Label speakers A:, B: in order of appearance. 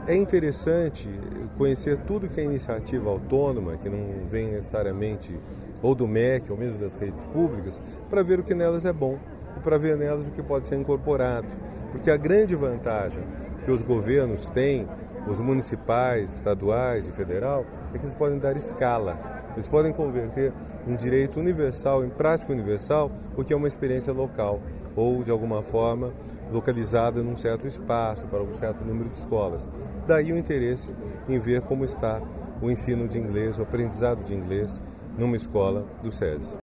A: é interessante conhecer tudo que é iniciativa autônoma, que não vem necessariamente ou do MEC ou mesmo das redes públicas, para ver o que nelas é bom e para ver nelas o que pode ser incorporado. Porque a grande vantagem que os governos têm, os municipais, estaduais e federal, é que eles podem dar escala. Eles podem converter em direito universal, em prática universal, o que é uma experiência local ou, de alguma forma, localizada num certo espaço, para um certo número de escolas. Daí o interesse em ver como está o ensino de inglês, o aprendizado de inglês numa escola do SESI.